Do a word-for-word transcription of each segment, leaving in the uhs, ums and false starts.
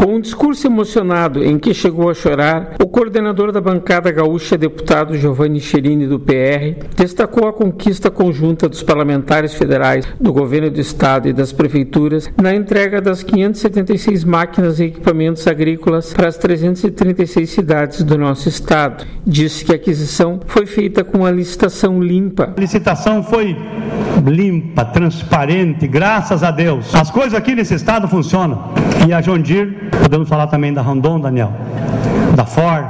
Com um discurso emocionado em que chegou a chorar, o coordenador da bancada gaúcha, deputado Giovanni Cherini, do P R, destacou a conquista conjunta dos parlamentares federais, do governo do estado e das prefeituras na entrega das quinhentas e setenta e seis máquinas e equipamentos agrícolas para as trezentas e trinta e seis cidades do nosso estado. Disse que a aquisição foi feita com uma licitação limpa. A licitação foi limpa, transparente, graças a Deus. As coisas aqui nesse estado funcionam. E a John Deere, podemos falar também da Rondon, Daniel, da Ford,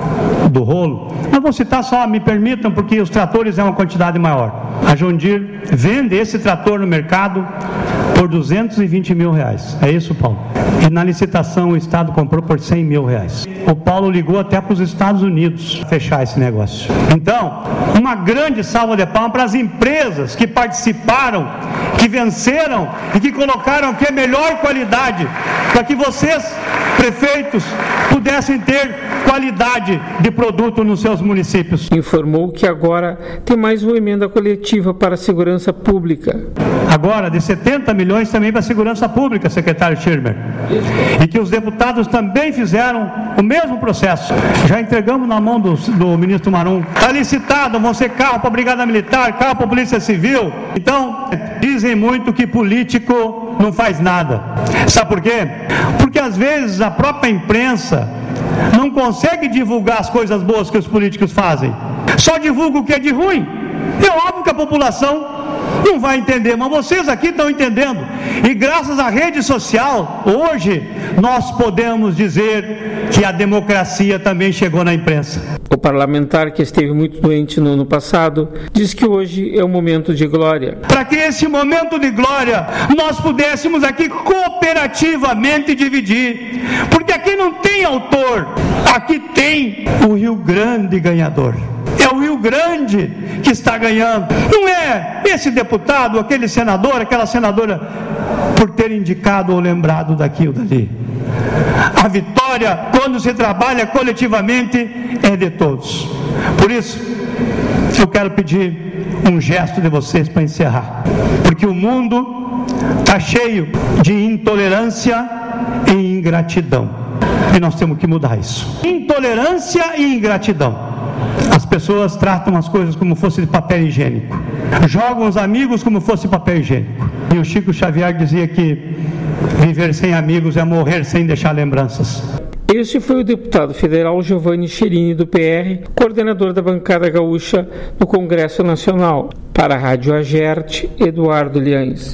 do Rolo. Não vou citar só, me permitam, porque os tratores é uma quantidade maior. A John Deere vende esse trator no mercado por duzentos e vinte mil reais. É isso, Paulo? E na licitação o Estado comprou por cem mil reais. O Paulo ligou até para os Estados Unidos fechar esse negócio. Então, uma grande salva de palmas para as empresas que participaram, que venceram e que colocaram aqui a melhor qualidade, para que vocês, prefeitos, pudessem ter qualidade de produto nos seus municípios. Informou que agora tem mais uma emenda coletiva para a segurança pública. Agora, de setenta milhões também para a segurança pública, secretário Schirmer. E que os deputados também fizeram o mesmo processo. Já entregamos na mão do, do ministro Marum. Está licitado, vão ser carro para a Brigada Militar, carro para a Polícia Civil. Então, dizem muito que político não faz nada. Sabe por quê? Porque às vezes a própria imprensa não consegue divulgar as coisas boas que os políticos fazem. Só divulga o que é de ruim. É óbvio que a população não vai entender, mas vocês aqui estão entendendo. E graças à rede social, hoje nós podemos dizer que a democracia também chegou na imprensa. O parlamentar, que esteve muito doente no ano passado, diz que hoje é um momento de glória. Para que esse momento de glória nós pudéssemos aqui cooperativamente dividir. Porque aqui não tem autor, aqui tem o Rio Grande ganhador. É o Rio Grande que está ganhando. Não é esse deputado, aquele senador, aquela senadora, por ter indicado ou lembrado daqui ou dali. A vitória, quando se trabalha coletivamente, é de todos. Por isso, eu quero pedir um gesto de vocês para encerrar. Porque o mundo está cheio de intolerância e ingratidão. E nós temos que mudar isso. Intolerância e ingratidão. As pessoas tratam as coisas como fosse de papel higiênico. Jogam os amigos como fosse papel higiênico. E o Chico Xavier dizia que viver sem amigos é morrer sem deixar lembranças. Este foi o deputado federal Giovanni Cherini, do P R, coordenador da bancada gaúcha no Congresso Nacional. Para a Rádio Agerte, Eduardo Liães.